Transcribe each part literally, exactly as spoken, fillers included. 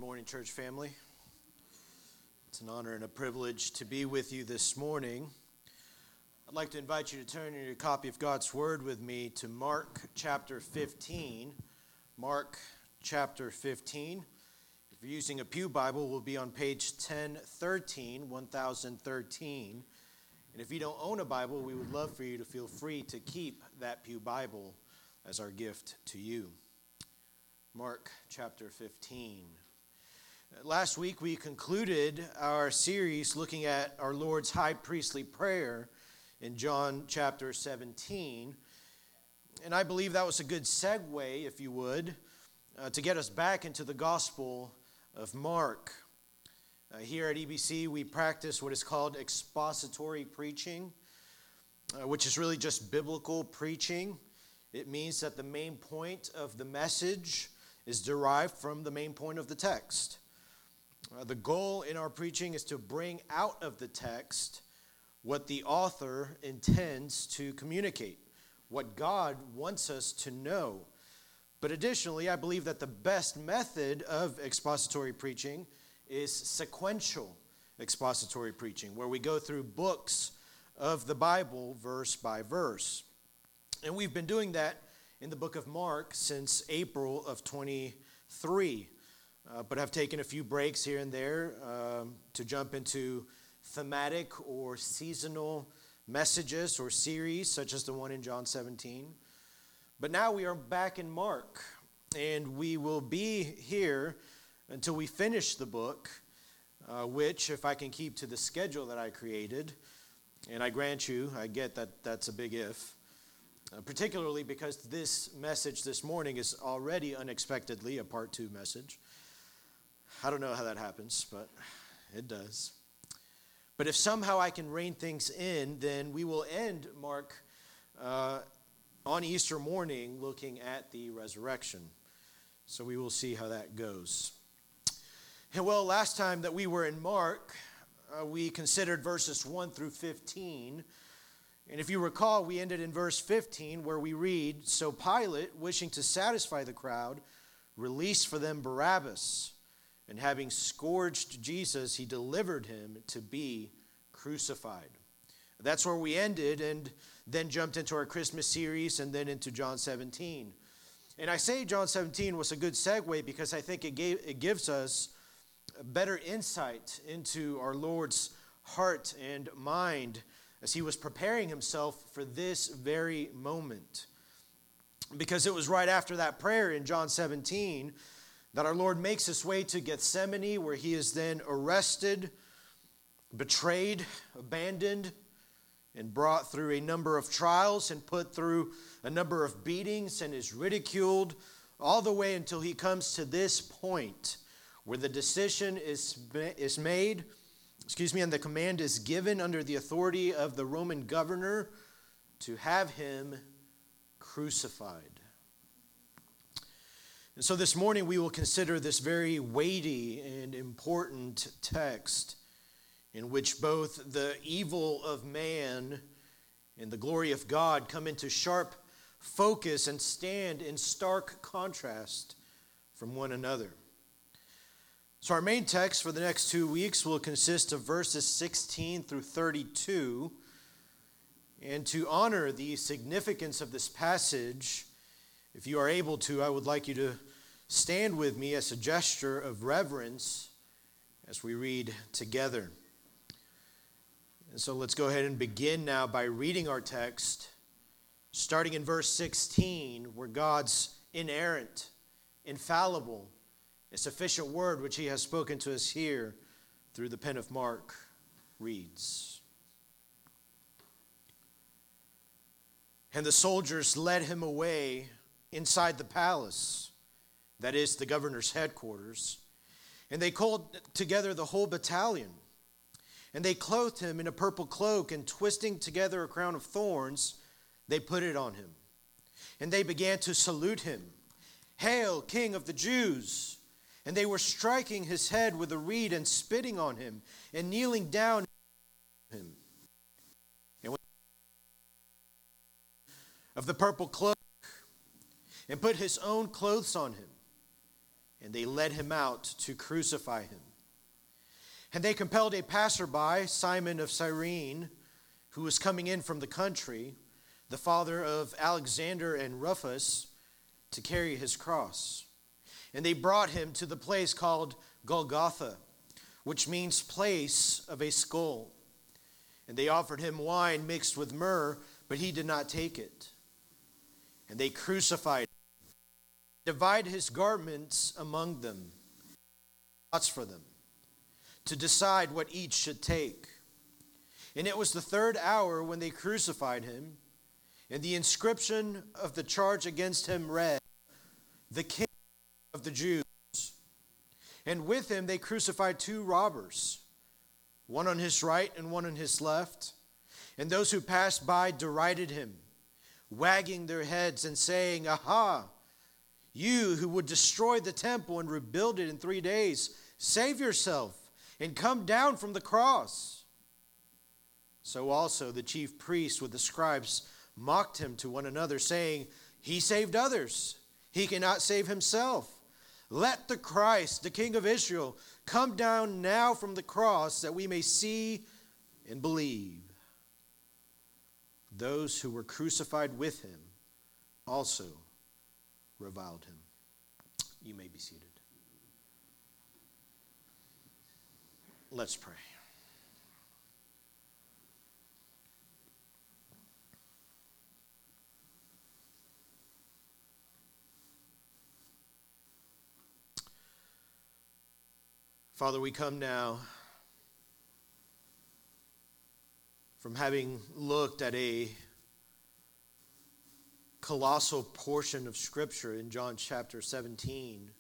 morning, church family. It's an honor and a privilege to be with you this morning. I'd like to invite you to turn in your copy of God's Word with me to Mark chapter fifteen. Mark chapter fifteen. If you're using a Pew Bible, we'll be on page ten thirteen, one thousand thirteen. And if you don't own a Bible, we would love for you to feel free to keep that Pew Bible as our gift to you. Mark chapter fifteen. Last week we concluded our series looking at our Lord's high priestly prayer in John chapter seventeen. And I believe that was a good segue, if you would, uh, to get us back into the Gospel of Mark. Uh, here at E B C we practice what is called expository preaching, uh, which is really just biblical preaching. It means that the main point of the message is derived from the main point of the text. Uh, the goal in our preaching is to bring out of the text what the author intends to communicate, what God wants us to know. But additionally, I believe that the best method of expository preaching is sequential expository preaching, where we go through books of the Bible verse by verse. And we've been doing that in the book of Mark since April of twenty-three. Uh, but I've taken a few breaks here and there um, to jump into thematic or seasonal messages or series, such as the one in John seventeen. But now we are back in Mark, and we will be here until we finish the book, uh, which, if I can keep to the schedule that I created, and I grant you, I get that that's a big if, uh, particularly because this message this morning is already unexpectedly a part two message. I don't know how that happens, but it does. But if somehow I can rein things in, then we will end Mark uh, on Easter morning looking at the resurrection. So we will see how that goes. And well, last time that we were in Mark, uh, we considered verses one through fifteen. And if you recall, we ended in verse fifteen where we read, "So Pilate, wishing to satisfy the crowd, released for them Barabbas. And having scourged Jesus, he delivered him to be crucified." That's where we ended, and then jumped into our Christmas series and then into John seventeen. And I say John seventeen was a good segue because I think it gave it gives us a better insight into our Lord's heart and mind as he was preparing himself for this very moment. Because it was right after that prayer in John seventeen that our Lord makes his way to Gethsemane, where he is then arrested, betrayed, abandoned, and brought through a number of trials and put through a number of beatings and is ridiculed, all the way until he comes to this point where the decision is, is made, excuse me, and the command is given under the authority of the Roman governor to have him crucified. And so this morning we will consider this very weighty and important text in which both the evil of man and the glory of God come into sharp focus and stand in stark contrast from one another. So our main text for the next two weeks will consist of verses sixteen through thirty-two. And to honor the significance of this passage, if you are able to, I would like you to stand with me as a gesture of reverence as we read together. And so let's go ahead and begin now by reading our text, starting in verse sixteen, where God's inerrant, infallible, and sufficient word which he has spoken to us here through the pen of Mark reads. "And the soldiers led him away inside the palace," that is the governor's headquarters, "and they called together the whole battalion. And they clothed him in a purple cloak, and twisting together a crown of thorns, they put it on him. And they began to salute him, 'Hail, King of the Jews!' And they were striking his head with a reed and spitting on him, and kneeling down him. And of the purple cloak, and put his own clothes on him. and they led him out to crucify him. And they compelled a passerby, Simon of Cyrene, who was coming in from the country, the father of Alexander and Rufus, to carry his cross. And they brought him to the place called Golgotha, which means place of a skull. And they offered him wine mixed with myrrh, but he did not take it. And they crucified him, divided his garments among them, lots for them, to decide what each should take. And it was the third hour when they crucified him, and the inscription of the charge against him read, "The King of the Jews." And with him they crucified two robbers, one on his right and one on his left. And those who passed by derided him, wagging their heads and saying, "Aha, you who would destroy the temple and rebuild it in three days, save yourself and come down from the cross." So also the chief priests with the scribes mocked him to one another, saying, "He saved others. He cannot save himself. Let the Christ, the King of Israel, come down now from the cross that we may see and believe." Those who were crucified with him also reviled him. You may be seated. Let's pray. Father, we come now from having looked at a colossal portion of Scripture in John chapter seventeen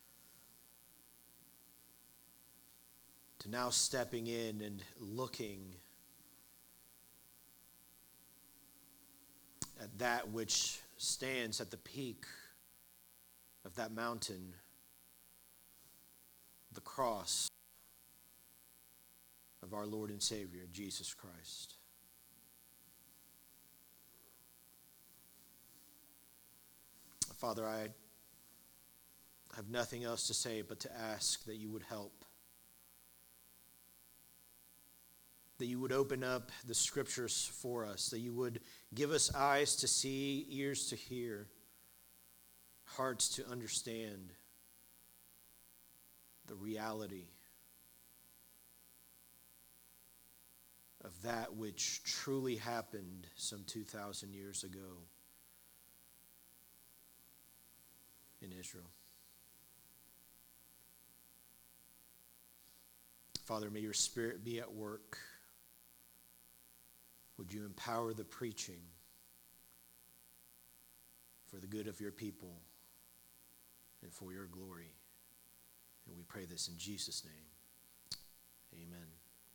to now stepping in and looking at that which stands at the peak of that mountain, the cross of our Lord and Savior, Jesus Christ. Father, I have nothing else to say but to ask that you would help, that you would open up the Scriptures for us, that you would give us eyes to see, ears to hear, hearts to understand the reality of that which truly happened some two thousand years ago in Israel. Father, may your Spirit be at work. Would you empower the preaching for the good of your people and for your glory? And we pray this in Jesus' name. Amen.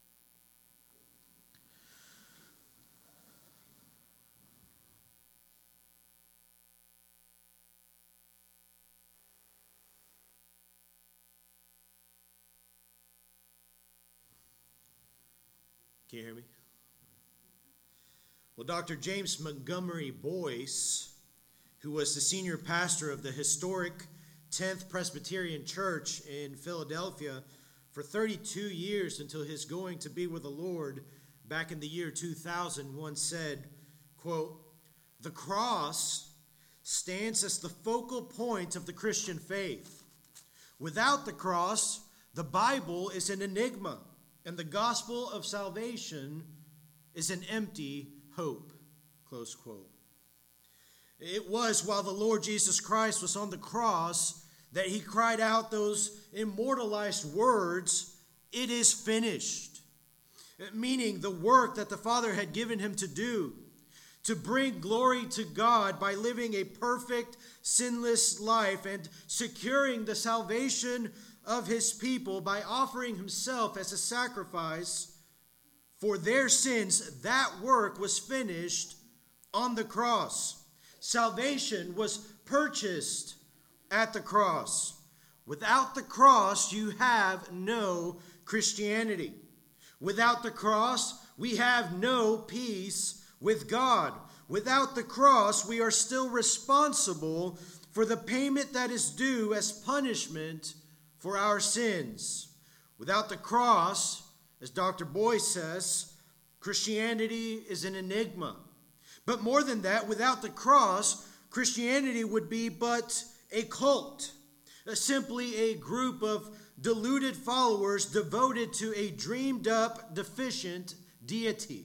Can you hear me? Well, Doctor James Montgomery Boyce, who was the senior pastor of the historic tenth Presbyterian Church in Philadelphia for thirty-two years until his going to be with the Lord back in the year two thousand, once said, quote, "The cross stands as the focal point of the Christian faith. Without the cross, the Bible is an enigma, and the gospel of salvation is an empty hope." Close quote. It was while the Lord Jesus Christ was on the cross that he cried out those immortalized words, "It is finished," meaning the work that the Father had given him to do, to bring glory to God by living a perfect, sinless life and securing the salvation of his people by offering himself as a sacrifice for their sins. That work was finished on the cross. Salvation was purchased at the cross. Without the cross, you have no Christianity. Without the cross, we have no peace with God. Without the cross, we are still responsible for the payment that is due as punishment for our sins. Without the cross, as Doctor Boyce says, Christianity is an enigma. But more than that, without the cross, Christianity would be but a cult, simply a group of deluded followers devoted to a dreamed-up, deficient deity.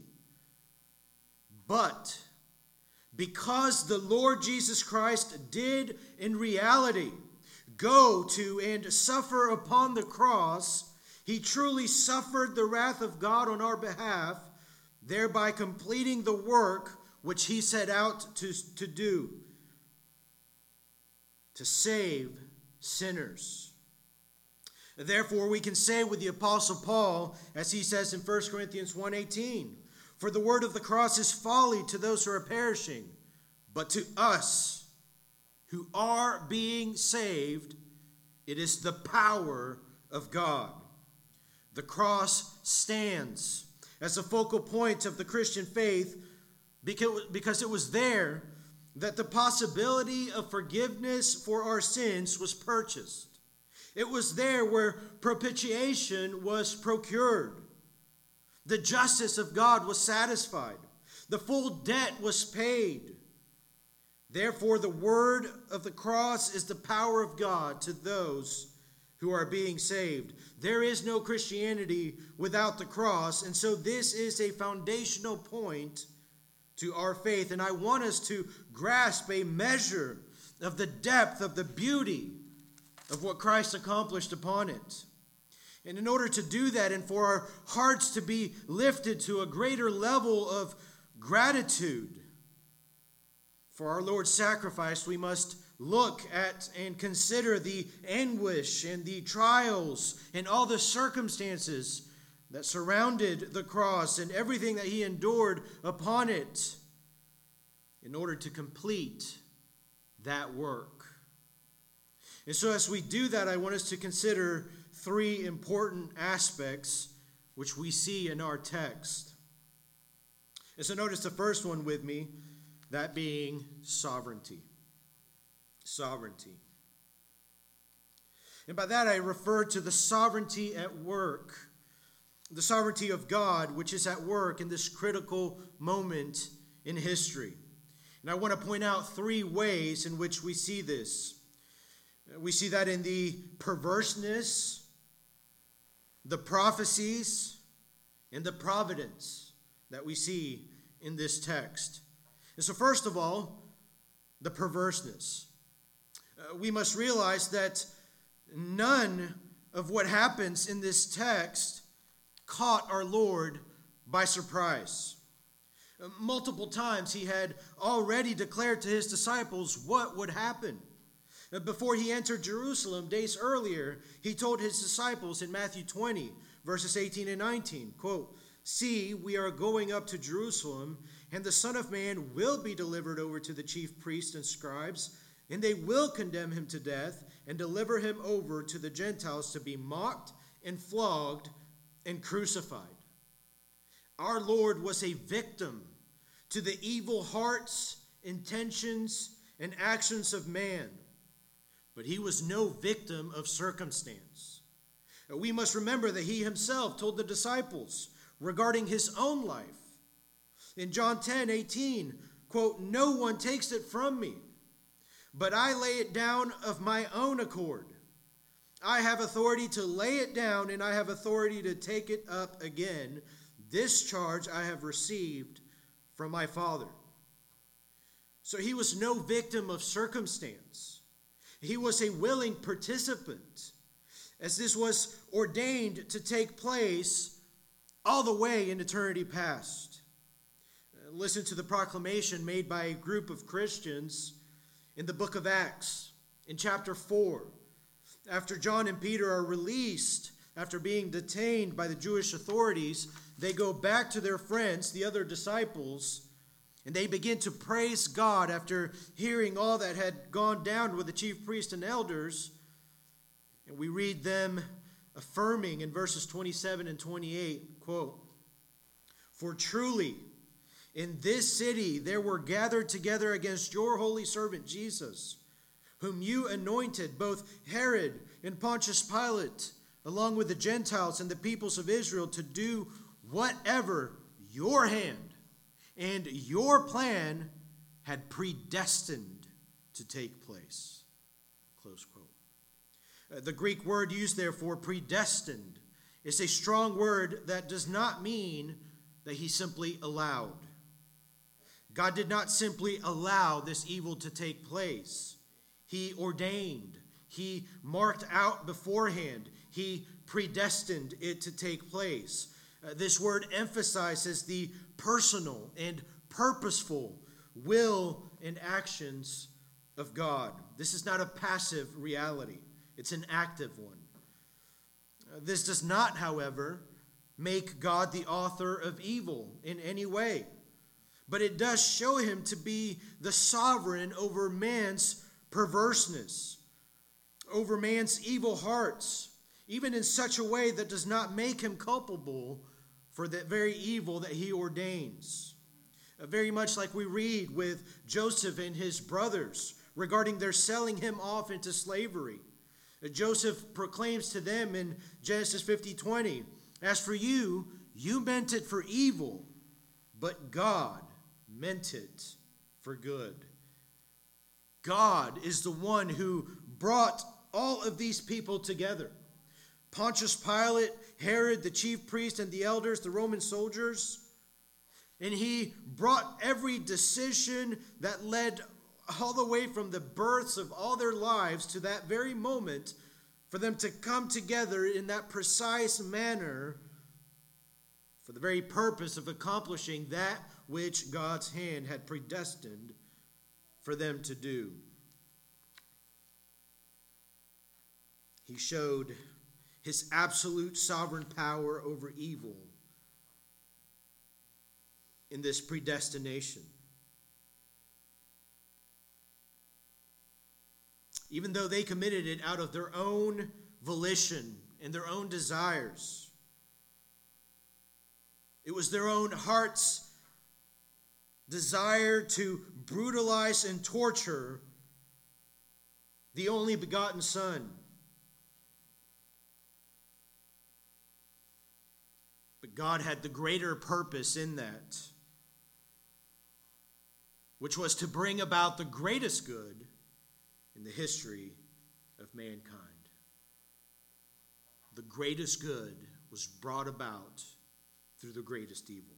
But because the Lord Jesus Christ did in reality go to and suffer upon the cross, he truly suffered the wrath of God on our behalf, thereby completing the work which he set out to, to do, to save sinners. Therefore, we can say with the Apostle Paul, as he says in First Corinthians one eighteen, for the word of the cross is folly to those who are perishing, but to us who are being saved, it is the power of God. The cross stands as a focal point of the Christian faith because it was there that the possibility of forgiveness for our sins was purchased. It was there where propitiation was procured. The justice of God was satisfied. The full debt was paid. Therefore, the word of the cross is the power of God to those who are being saved. There is no Christianity without the cross, and so this is a foundational point to our faith. And I want us to grasp a measure of the depth of the beauty of what Christ accomplished upon it. And in order to do that and for our hearts to be lifted to a greater level of gratitude for our Lord's sacrifice, we must look at and consider the anguish and the trials and all the circumstances that surrounded the cross and everything that he endured upon it in order to complete that work. And so as we do that, I want us to consider three important aspects which we see in our text. And so notice the first one with me, that being sovereignty. Sovereignty. And by that I refer to the sovereignty at work. The sovereignty of God, which is at work in this critical moment in history. And I want to point out three ways in which we see this. We see that in the perverseness, the prophecies, and the providence that we see in this text. And so first of all, the perverseness. Uh, we must realize that none of what happens in this text caught our Lord by surprise. Uh, multiple times he had already declared to his disciples what would happen. Uh, before he entered Jerusalem days earlier, he told his disciples in Matthew twenty, verses eighteen and nineteen, quote, "See, we are going up to Jerusalem, and the Son of Man will be delivered over to the chief priests and scribes, and they will condemn him to death and deliver him over to the Gentiles to be mocked and flogged and crucified." Our Lord was a victim to the evil hearts, intentions, and actions of man, but he was no victim of circumstance. We must remember that he himself told the disciples regarding his own life in John ten eighteen, quote, "No one takes it from me, but I lay it down of my own accord. I have authority to lay it down, and I have authority to take it up again. This charge I have received from my Father." So he was no victim of circumstance. He was a willing participant, as this was ordained to take place all the way in eternity past. Listen to the proclamation made by a group of Christians in the book of Acts, in chapter four. After John and Peter are released, after being detained by the Jewish authorities, they go back to their friends, the other disciples, and they begin to praise God after hearing all that had gone down with the chief priests and elders. And we read them affirming in verses twenty-seven and twenty-eight, quote, "For truly in this city there were gathered together against your holy servant Jesus, whom you anointed, both Herod and Pontius Pilate, along with the Gentiles and the peoples of Israel, to do whatever your hand and your plan had predestined to take place." Close quote. Uh, the Greek word used there for predestined is a strong word that does not mean that he simply allowed. God did not simply allow this evil to take place. He ordained, he marked out beforehand, he predestined it to take place. Uh, this word emphasizes the personal and purposeful will and actions of God. This is not a passive reality, it's an active one. Uh, this does not, however, make God the author of evil in any way, but it does show him to be the sovereign over man's perverseness, over man's evil hearts, even in such a way that does not make him culpable for that very evil that he ordains. Uh, very much like we read with Joseph and his brothers regarding their selling him off into slavery. Uh, Joseph proclaims to them in Genesis fifty twenty, "As for you, you meant it for evil, but God meant it for good." God is the one who brought all of these people together. Pontius Pilate, Herod, the chief priest, and the elders, the Roman soldiers. And he brought every decision that led all the way from the births of all their lives to that very moment for them to come together in that precise manner for the very purpose of accomplishing that which God's hand had predestined for them to do. He showed his absolute sovereign power over evil in this predestination. Even though they committed it out of their own volition and their own desires, it was their own heart's desire to brutalize and torture the only begotten Son. But God had the greater purpose in that, which was to bring about the greatest good in the history of mankind. The greatest good was brought about through the greatest evil.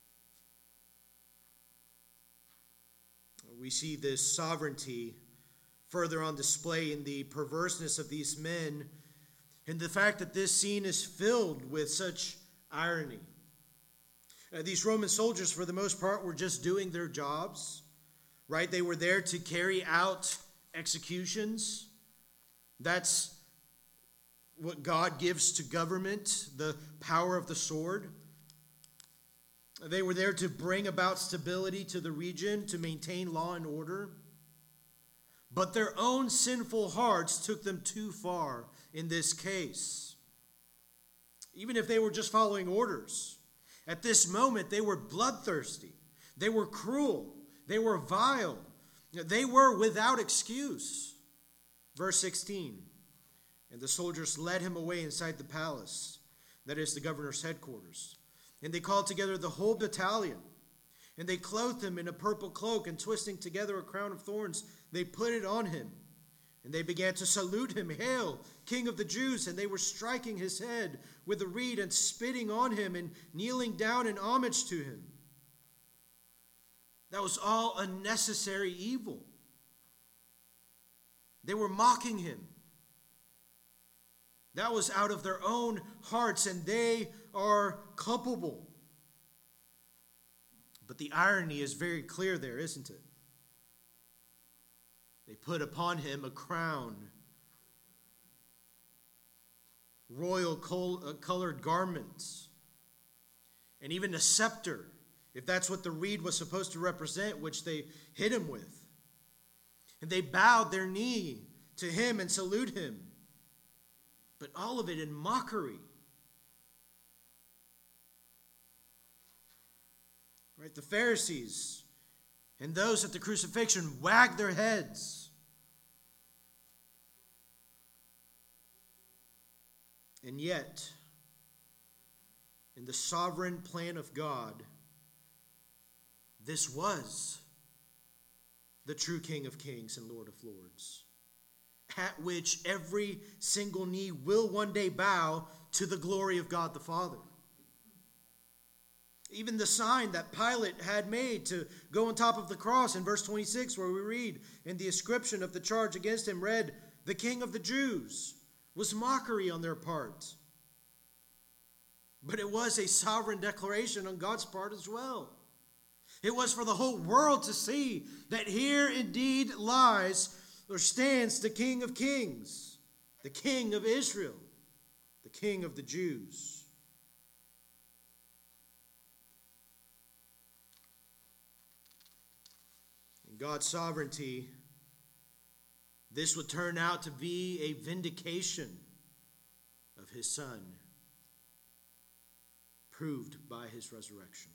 We see this sovereignty further on display in the perverseness of these men and the fact that this scene is filled with such irony. Uh, these Roman soldiers, for the most part, were just doing their jobs, right? They were there to carry out executions. That's what God gives to government, the power of the sword. They were there to bring about stability to the region, to maintain law and order. But their own sinful hearts took them too far in this case. Even if they were just following orders, at this moment they were bloodthirsty. They were cruel. They were vile. They were without excuse. Verse sixteen, "And the soldiers led him away inside the palace," that is the governor's headquarters. "And they called together the whole battalion. And they clothed him in a purple cloak, and twisting together a crown of thorns, they put it on him. And they began to salute him, 'Hail, King of the Jews!' And they were striking his head with a reed and spitting on him and kneeling down in homage to him." That was all unnecessary evil. They were mocking him. That was out of their own hearts, and they are culpable. But the irony is very clear there, isn't it? They put upon him a crown, royal colored garments, and even a scepter, if that's what the reed was supposed to represent, which they hit him with. And they bowed their knee to him and salute him. But all of it in mockery. Right? The Pharisees and those at the crucifixion wagged their heads. And yet, in the sovereign plan of God, this was the true King of Kings and Lord of Lords, at which every single knee will one day bow to the glory of God the Father. Even the sign that Pilate had made to go on top of the cross in verse twenty-six, where we read, "And the inscription of the charge against him read, 'The King of the Jews,' was mockery on their part. But it was a sovereign declaration on God's part as well. It was for the whole world to see that here indeed lies or stands the King of Kings, the King of Israel, the King of the Jews. In God's sovereignty, this would turn out to be a vindication of his Son, proved by his resurrection.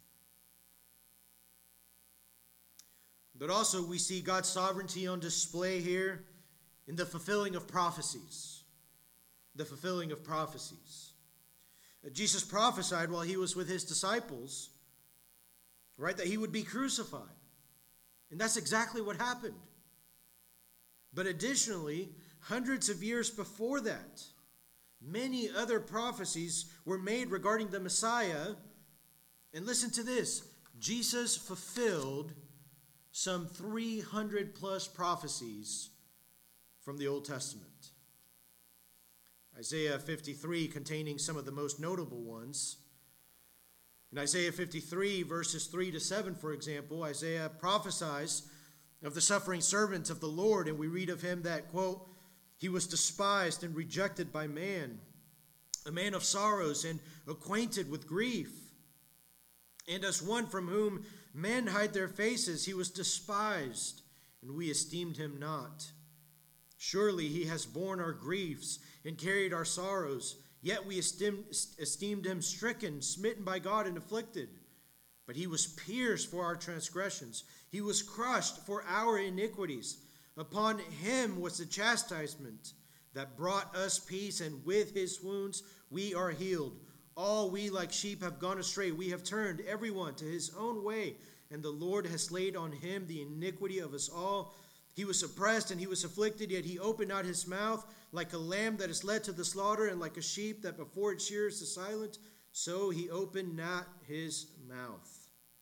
But also we see God's sovereignty on display here in the fulfilling of prophecies. The fulfilling of prophecies. Jesus prophesied while he was with his disciples, right, that he would be crucified. And that's exactly what happened. But additionally, hundreds of years before that, many other prophecies were made regarding the Messiah. And listen to this. Jesus fulfilled some three hundred plus prophecies from the Old Testament. Isaiah fifty-three containing some of the most notable ones. In Isaiah fifty-three, verses three to seven, for example, Isaiah prophesies of the suffering servant of the Lord, and we read of him that, quote, "He was despised and rejected by man, a man of sorrows and acquainted with grief. And as one from whom men hide their faces, he was despised, and we esteemed him not. Surely he has borne our griefs and carried our sorrows, yet we esteemed, esteemed him stricken, smitten by God, and afflicted. But he was pierced for our transgressions. He was crushed for our iniquities. Upon him was the chastisement that brought us peace, and with his wounds we are healed. All we like sheep have gone astray. We have turned everyone to his own way, and the Lord has laid on him the iniquity of us all. He was oppressed and he was afflicted, yet he opened not his mouth. Like a lamb that is led to the slaughter, and like a sheep that before its shears is silent, so he opened not his mouth."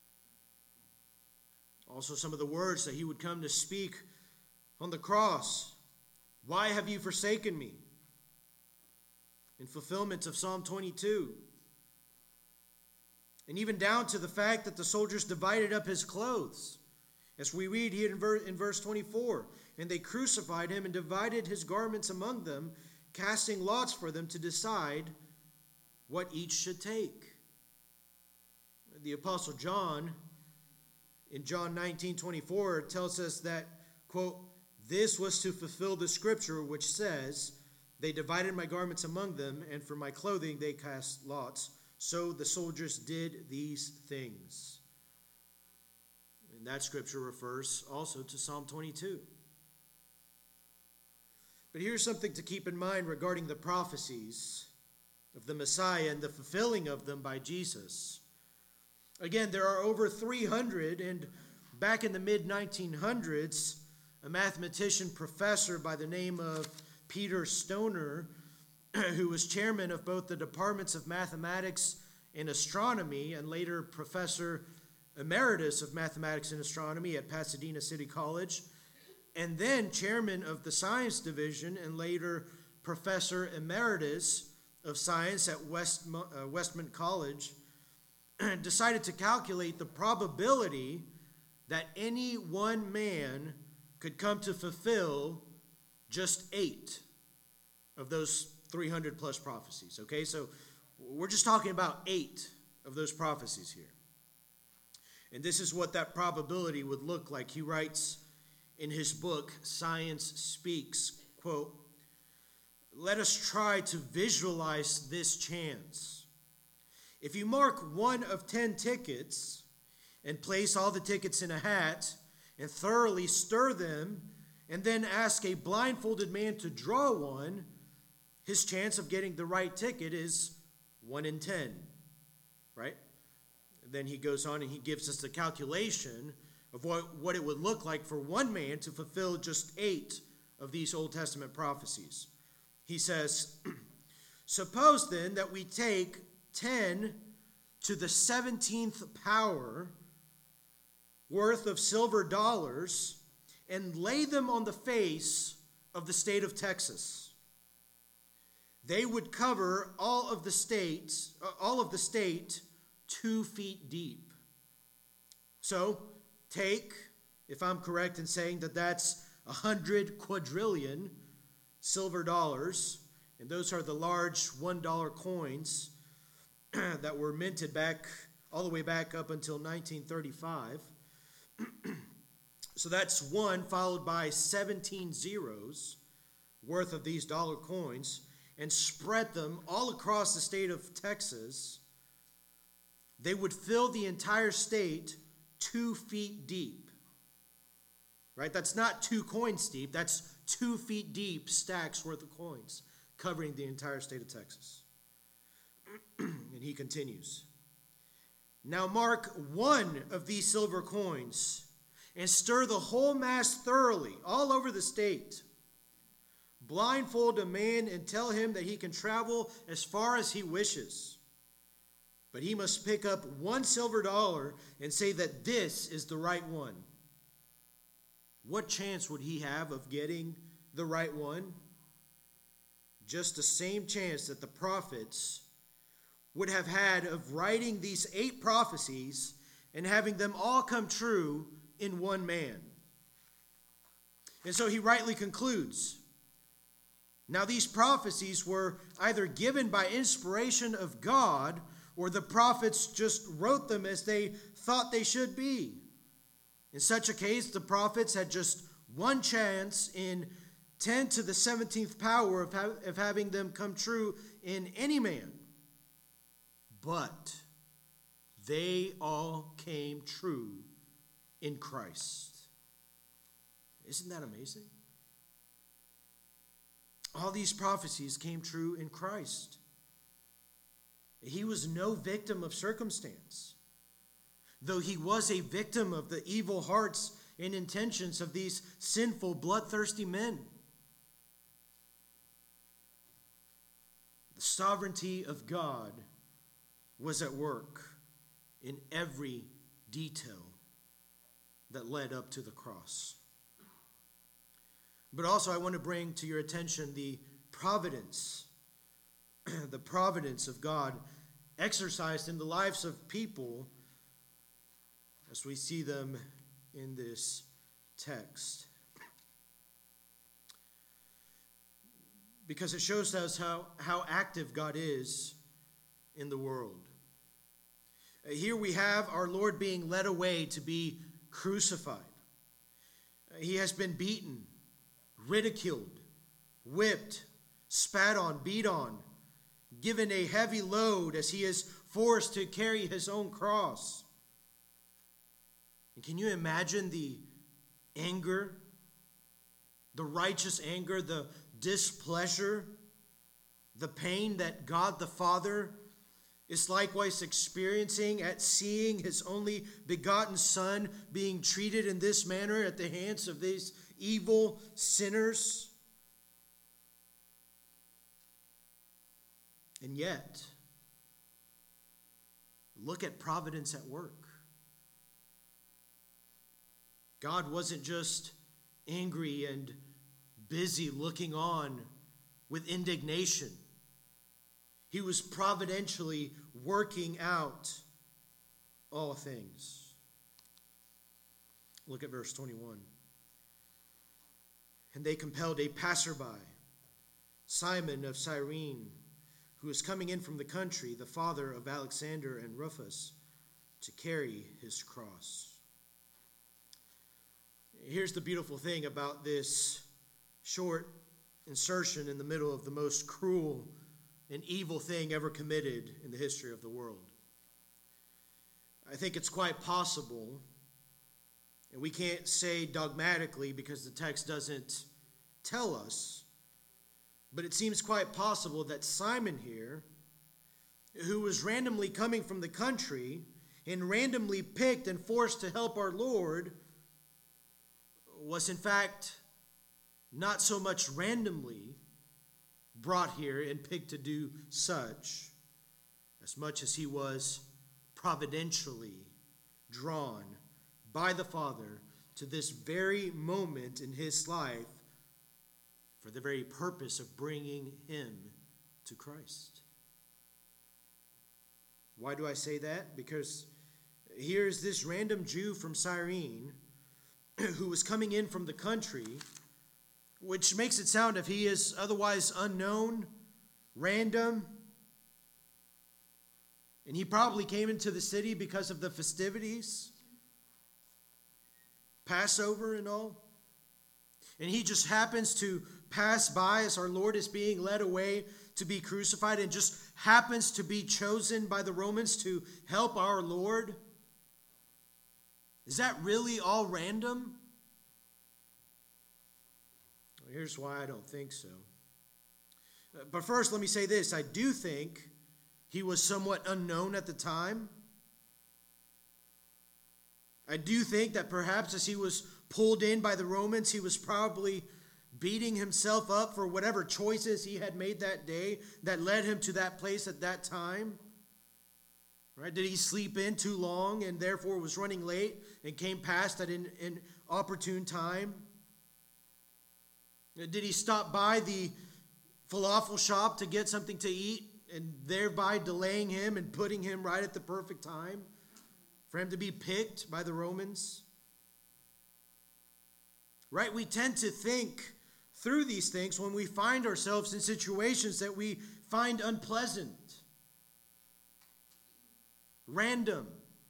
Also some of the words that he would come to speak on the cross. "Why have you forsaken me?" In fulfillment of Psalm twenty-two. And even down to the fact that the soldiers divided up his clothes. As we read here in verse, in verse twenty-four, "And they crucified him and divided his garments among them, casting lots for them to decide what each should take." The Apostle John, in John nineteen twenty-four, tells us that, quote, "This was to fulfill the scripture which says, 'They divided my garments among them, and for my clothing they cast lots.' So the soldiers did these things." And that scripture refers also to Psalm twenty-two. But here's something to keep in mind regarding the prophecies of the Messiah and the fulfilling of them by Jesus. Again, there are over three hundred, and back in the mid nineteen hundreds, a mathematician professor by the name of Peter Stoner, who was chairman of both the departments of mathematics and astronomy, and later professor emeritus of mathematics and astronomy at Pasadena City College, and then chairman of the science division, and later professor emeritus of science at West, uh, Westmont College, decided to calculate the probability that any one man could come to fulfill just eight of those three hundred plus prophecies. Okay, so we're just talking about eight of those prophecies here. And this is what that probability would look like. He writes in his book, Science Speaks, quote, "Let us try to visualize this chance. If you mark one of ten tickets and place all the tickets in a hat and thoroughly stir them, and then ask a blindfolded man to draw one, his chance of getting the right ticket is one in ten, right? Then he goes on and he gives us the calculation of what, what it would look like for one man to fulfill just eight of these Old Testament prophecies. He says, suppose then that we take ten to the seventeenth power worth of silver dollars and lay them on the face of the state of Texas. They would cover all of the states, uh, all of the state two feet deep. So take, if I'm correct in saying that that's a hundred quadrillion silver dollars, and those are the large one dollar coins that were minted back all the way back up until nineteen thirty-five. So that's one followed by seventeen zeros worth of these dollar coins, and spread them all across the state of Texas. They would fill the entire state two feet deep. Right? That's not two coins deep. That's two feet deep stacks worth of coins covering the entire state of Texas. And he continues. Now mark one of these silver coins and stir the whole mass thoroughly all over the state. Blindfold a man and tell him that he can travel as far as he wishes. But he must pick up one silver dollar and say that this is the right one. What chance would he have of getting the right one? Just the same chance that the prophets would have had of writing these eight prophecies and having them all come true in one man. And so he rightly concludes, now these prophecies were either given by inspiration of God, or the prophets just wrote them as they thought they should be. In such a case, the prophets had just one chance in ten to the seventeenth power of, ha- of having them come true in any man. But they all came true in Christ. Isn't that amazing? All these prophecies came true in Christ. He was no victim of circumstance, though he was a victim of the evil hearts and intentions of these sinful, bloodthirsty men. The sovereignty of God was at work in every detail that led up to the cross. But also I want to bring to your attention the providence, the providence of God exercised in the lives of people as we see them in this text. Because it shows us how, how active God is in the world. Here we have our Lord being led away to be crucified. He has been beaten, ridiculed, whipped, spat on, beat on, given a heavy load as he is forced to carry his own cross. And can you imagine the anger, the righteous anger, the displeasure, the pain that God the Father is likewise experiencing at seeing his only begotten Son being treated in this manner at the hands of these evil sinners? And yet, look at providence at work. God wasn't just angry and busy looking on with indignation. He was providentially working out all things. Look at verse twenty-one. And they compelled a passerby, Simon of Cyrene, who was coming in from the country, the father of Alexander and Rufus, to carry his cross. Here's the beautiful thing about this short insertion in the middle of the most cruel and evil thing ever committed in the history of the world. I think it's quite possible, and we can't say dogmatically because the text doesn't tell us, But it seems quite possible that Simon here, who was randomly coming from the country and randomly picked and forced to help our Lord, was in fact not so much randomly brought here and picked to do such, as much as he was providentially drawn by the Father to this very moment in his life for the very purpose of bringing him to Christ. Why do I say that? Because here's this random Jew from Cyrene who was coming in from the country, which makes it sound if he is otherwise unknown, random, and he probably came into the city because of the festivities, Passover and all. And he just happens to pass by as our Lord is being led away to be crucified and just happens to be chosen by the Romans to help our Lord. Is that really all random? Well, here's why I don't think so. But first, let me say this. I do think he was somewhat unknown at the time. I do think that perhaps as he was pulled in by the Romans, he was probably beating himself up for whatever choices he had made that day that led him to that place at that time. Right? Did he sleep in too long and therefore was running late and came past at an, an opportune time? Did he stop by the falafel shop to get something to eat and thereby delaying him and putting him right at the perfect time for him to be picked by the Romans? Right? We tend to think through these things when we find ourselves in situations that we find unpleasant, random.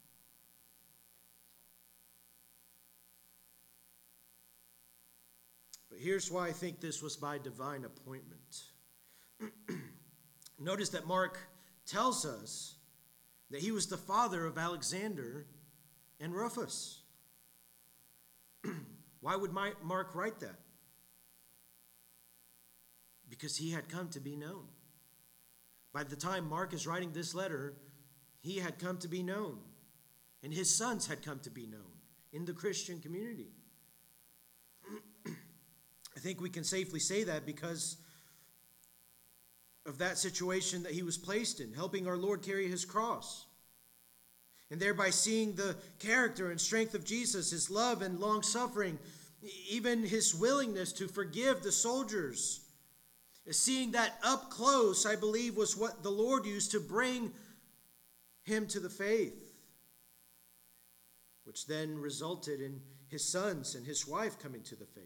But here's why I think this was by divine appointment. Notice that Mark tells us that he was the father of Alexander and Rufus. Why would Mark write that? Because he had come to be known. By the time Mark is writing this letter, he had come to be known. And his sons had come to be known in the Christian community. I think we can safely say that because of that situation that he was placed in, helping our Lord carry his cross. And thereby seeing the character and strength of Jesus, his love and long-suffering, even his willingness to forgive the soldiers. Seeing that up close, I believe, was what the Lord used to bring him to the faith, which then resulted in his sons and his wife coming to the faith.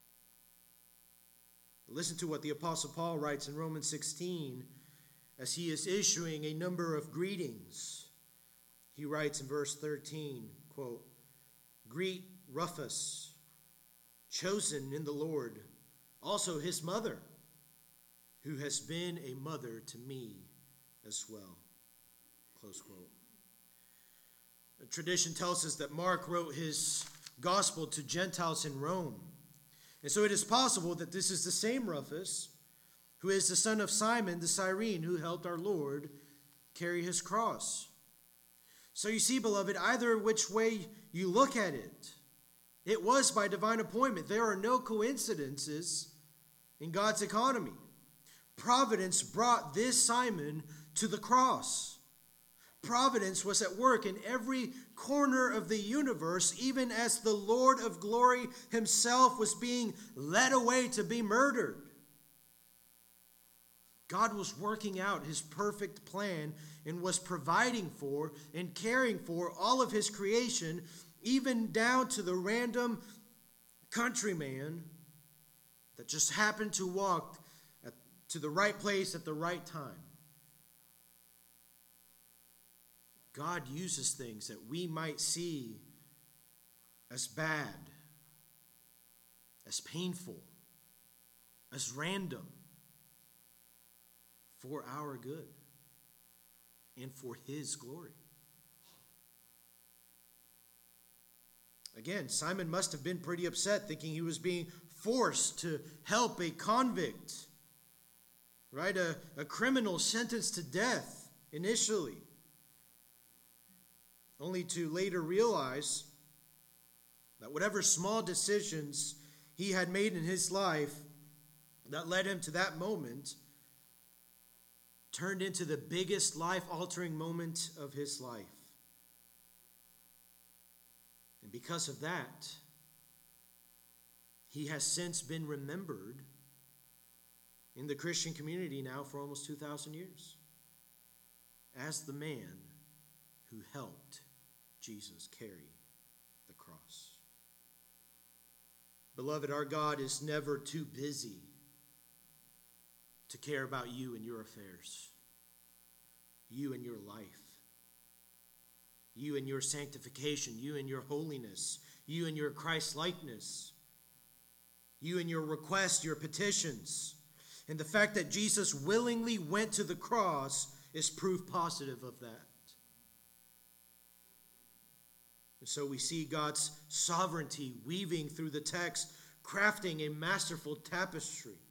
Listen to what the Apostle Paul writes in Romans sixteen as he is issuing a number of greetings. He writes in verse thirteen, quote, "Greet Rufus, chosen in the Lord, also his mother, who has been a mother to me as well." Close quote. The tradition tells us that Mark wrote his gospel to Gentiles in Rome. And so it is possible that this is the same Rufus who is the son of Simon the Cyrene who helped our Lord carry his cross. So you see, beloved, either which way you look at it, it was by divine appointment. There are no coincidences in God's economy. Providence brought this Simon to the cross. Providence was at work in every corner of the universe, even as the Lord of glory himself was being led away to be murdered. God was working out his perfect plan and was providing for and caring for all of his creation, even down to the random countryman that just happened to walk at, to the right place at the right time. God uses things that we might see as bad, as painful, as random, for our good and for his glory. Again, Simon must have been pretty upset, thinking he was being forced to help a convict right? A, a criminal sentenced to death initially, only to later realize that whatever small decisions he had made in his life that led him to that moment turned into the biggest life-altering moment of his life. And because of that, he has since been remembered in the Christian community now for almost two thousand years as the man who helped Jesus carry the cross. Beloved, our God is never too busy to care about you and your affairs, you and your life, you and your sanctification, you and your holiness, you and your Christ-likeness, you and your requests, your petitions. And the fact that Jesus willingly went to the cross is proof positive of that. And so we see God's sovereignty weaving through the text, crafting a masterful tapestry.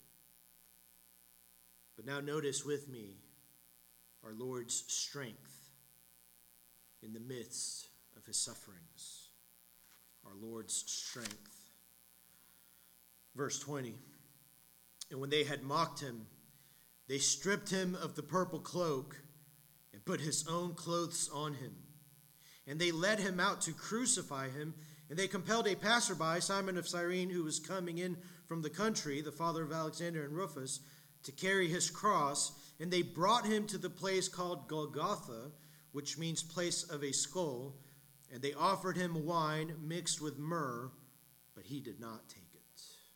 But now notice with me our Lord's strength in the midst of his sufferings. Our Lord's strength. Verse twenty. And when they had mocked him, they stripped him of the purple cloak and put his own clothes on him. And they led him out to crucify him. And they compelled a passerby, Simon of Cyrene, who was coming in from the country, the father of Alexander and Rufus, to carry his cross. And they brought him to the place called Golgotha, which means place of a skull. And they offered him wine mixed with myrrh, but he did not take it.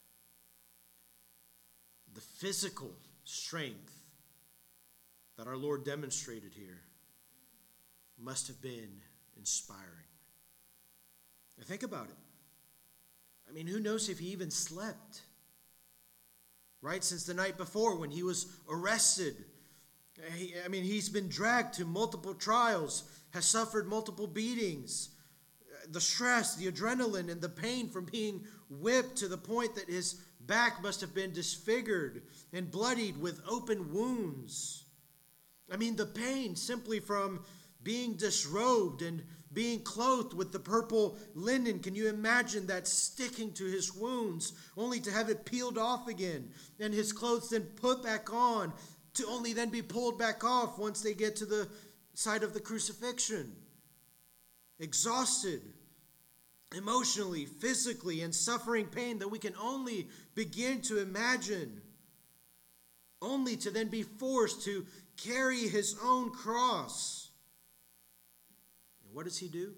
The physical strength that our Lord demonstrated here must have been inspiring. Now think about it. I mean, who knows if he even slept? Right? Since the night before when he was arrested. He, I mean, he's been dragged to multiple trials, has suffered multiple beatings. The stress, the adrenaline, and the pain from being whipped to the point that his back must have been disfigured and bloodied with open wounds. I mean, the pain simply from being disrobed and being clothed with the purple linen. Can you imagine that sticking to his wounds, only to have it peeled off again, and his clothes then put back on, to only then be pulled back off once they get to the side of the crucifixion? Exhausted, emotionally, physically, and suffering pain that we can only begin to imagine, only to then be forced to carry his own cross. And what does he do?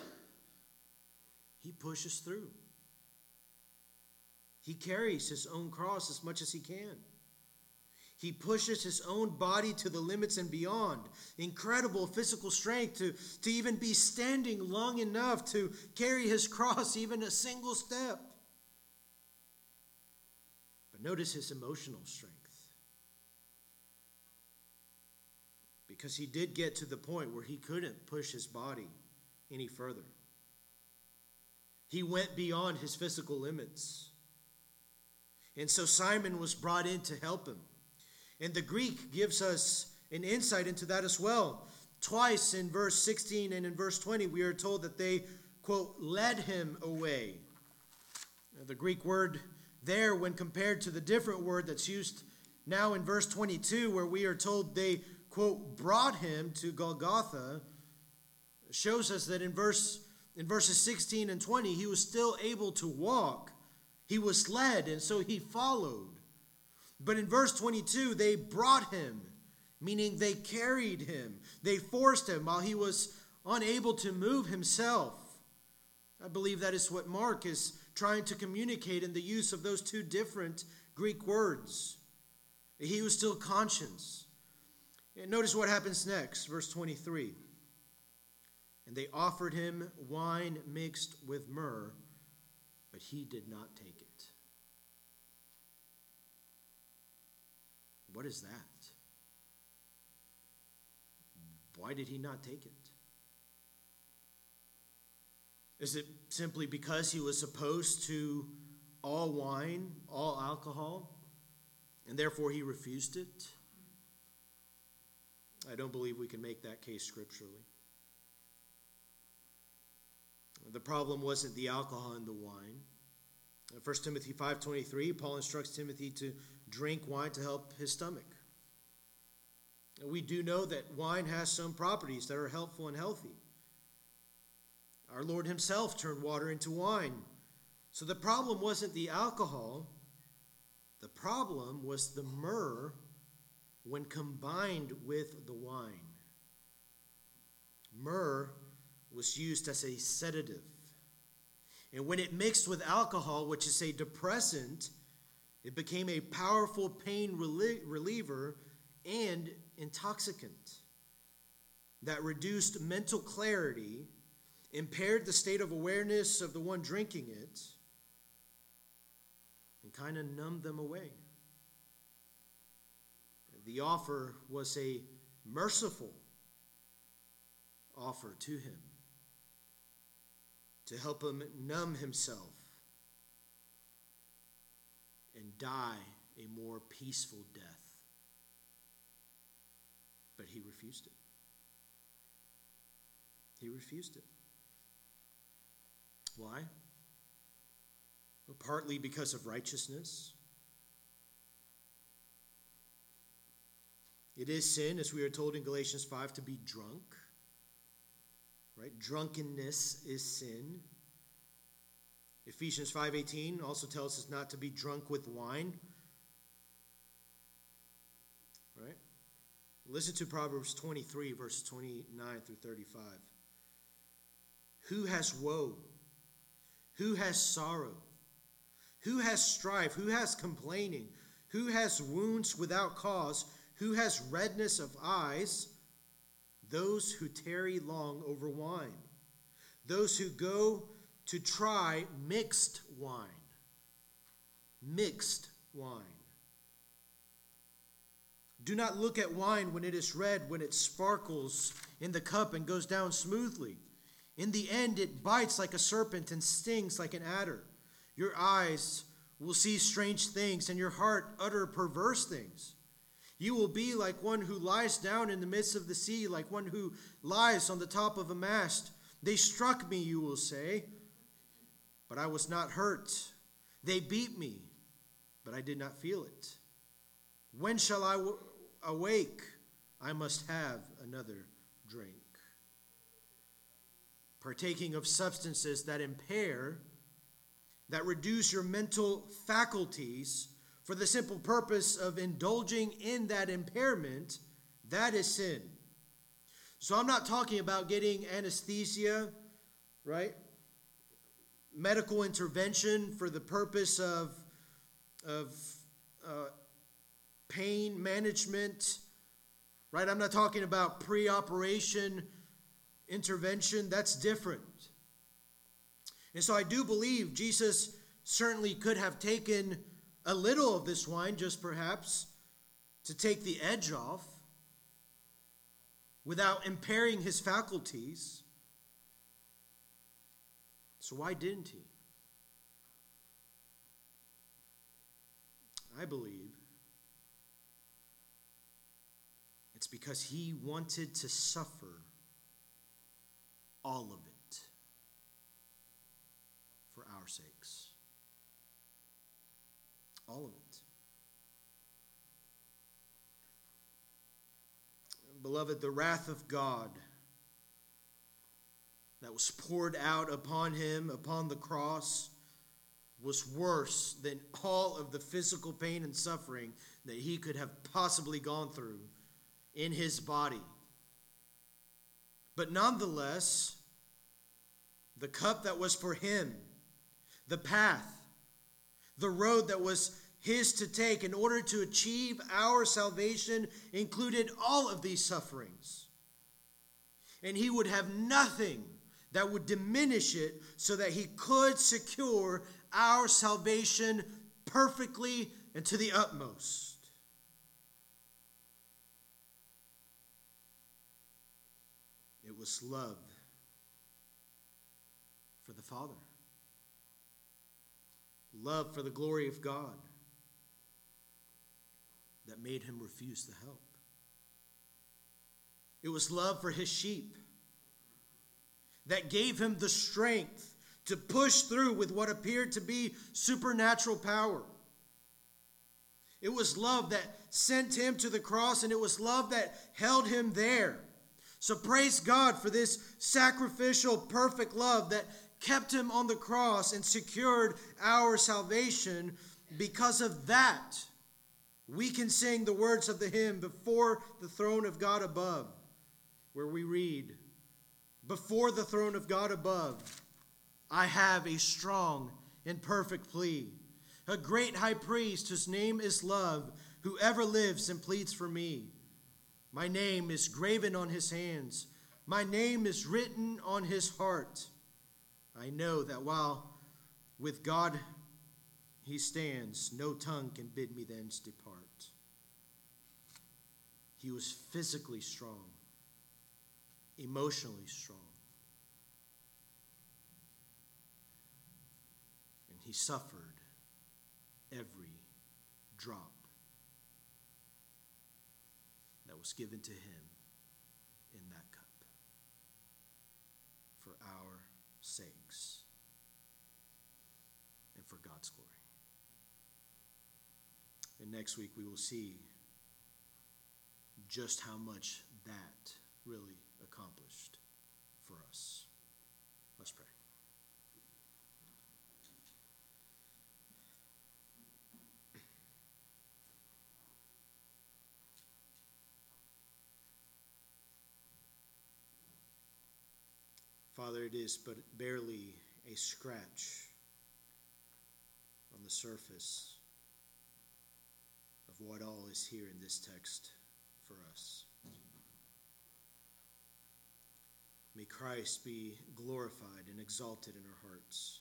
He pushes through. He carries his own cross as much as he can. He pushes his own body to the limits and beyond. Incredible physical strength to, to even be standing long enough to carry his cross even a single step. But notice his emotional strength. Because he did get to the point where he couldn't push his body any further. He went beyond his physical limits. And so Simon was brought in to help him. And the Greek gives us an insight into that as well. Twice in verse sixteen and in verse twenty, we are told that they, quote, led him away. The Greek word there, when compared to the different word that's used now in verse twenty-two, where we are told they, quote, brought him to Golgotha, shows us that in verse in verses sixteen and twenty, he was still able to walk. He was led, and so he followed. But in verse twenty-two, they brought him, meaning they carried him. They forced him while he was unable to move himself. I believe that is what Mark is trying to communicate in the use of those two different Greek words. He was still conscious. And notice what happens next, verse twenty-three. And they offered him wine mixed with myrrh, but he did not take it. What is that? Why did he not take it? Is it simply because he was opposed to all wine, all alcohol? and therefore he refused it? I don't believe we can make that case scripturally. The problem wasn't the alcohol in the wine. In First Timothy five twenty-three, Paul instructs Timothy to drink wine to help his stomach. We do know that wine has some properties that are helpful and healthy. Our Lord himself turned water into wine. So the problem wasn't the alcohol. The problem was the myrrh when combined with the wine. Myrrh was used as a sedative. And when it mixed with alcohol, which is a depressant, it became a powerful pain relie- reliever and intoxicant that reduced mental clarity, impaired the state of awareness of the one drinking it, and kind of numbed them away. The offer was a merciful offer to him to help him numb himself and die a more peaceful death. But he refused it. He refused it. Why? Well, partly because of righteousness. It is sin, as we are told in Galatians five, to be drunk. Right? Drunkenness is sin. Ephesians five eighteen also tells us not to be drunk with wine. Right? Listen to Proverbs twenty-three, verses twenty-nine through thirty-five. Who has woe? Who has sorrow? Who has strife? Who has complaining? Who has wounds without cause? Who has redness of eyes? Those who tarry long over wine. Those who go to try mixed wine. Mixed wine. Do not look at wine when it is red, when it sparkles in the cup and goes down smoothly. In the end, it bites like a serpent and stings like an adder. Your eyes will see strange things, and your heart utter perverse things. You will be like one who lies down in the midst of the sea, like one who lies on the top of a mast. They struck me, you will say, but I was not hurt. They beat me, but I did not feel it. When shall I w- awake? I must have another drink. Partaking of substances that impair, that reduce your mental faculties for the simple purpose of indulging in that impairment, that is sin. So I'm not talking about getting anesthesia, right? Medical intervention for the purpose of, of uh, pain management, right? I'm not talking about pre-operation intervention. That's different. And so I do believe Jesus certainly could have taken a little of this wine, just perhaps, to take the edge off without impairing his faculties. So why didn't he? I believe it's because he wanted to suffer all of it for our sakes. All of it. Beloved, the wrath of God that was poured out upon him, upon the cross, was worse than all of the physical pain and suffering that he could have possibly gone through in his body. But nonetheless, the cup that was for him, the path, the road that was his to take in order to achieve our salvation included all of these sufferings. And he would have nothing that would diminish it so that he could secure our salvation perfectly and to the utmost. It was love for the Father. Love for the glory of God. that made him refuse the help. It was love for his sheep that gave him the strength to push through with what appeared to be supernatural power. It was love that sent him to the cross, and it was love that held him there. So praise God for this sacrificial, perfect love that kept him on the cross and secured our salvation. Because of that, we can sing the words of the hymn, Before the Throne of God Above, where we read, before the throne of God above, I have a strong and perfect plea. A great high priest whose name is love, who ever lives and pleads for me. My name is graven on his hands. My name is written on his heart. I know that while with God he stands, no tongue can bid me thence depart. He was physically strong, emotionally strong. And he suffered every drop that was given to him in that cup for our sakes and for God's glory. And next week we will see just how much that really accomplished for us. Let's pray. Father, it is but barely a scratch on the surface of what all is here in this text for us. May Christ be glorified and exalted in our hearts.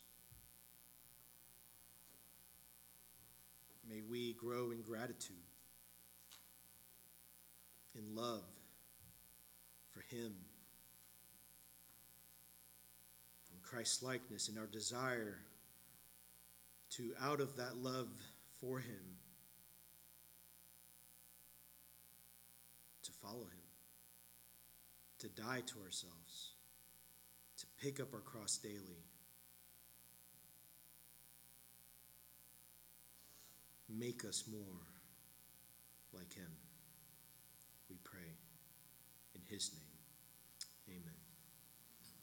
May we grow in gratitude, in love for him, in Christ's likeness, in our desire to, out of that love for him, to follow him, to die to ourselves, to pick up our cross daily. Make us more like him, we pray. In his name, amen.